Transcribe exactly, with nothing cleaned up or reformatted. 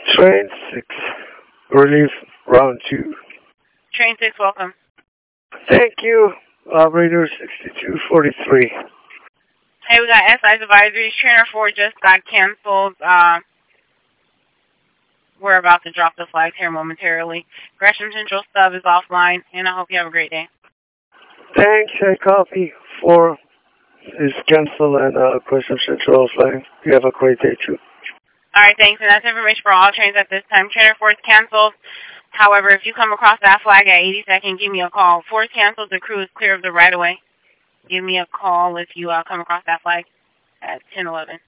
Train six, relief round two. Train six, welcome. Thank you, operator sixty-two forty-three. Hey, we got S I's advisories. Trainer four just got canceled. Uh, we're about to drop the flags here momentarily. Gresham Central Stub is offline, and I hope you have a great day. Thanks, I copy. Four is canceled and uh, Gresham Central flag. You have a great day too. Alright, thanks, and that's information for all trains at this time. Trainer four is canceled. However, if you come across that flag at eighty-second, give me a call. four is canceled. The crew is clear of the right-of-way. Give me a call if you uh, come across that flag at ten eleven.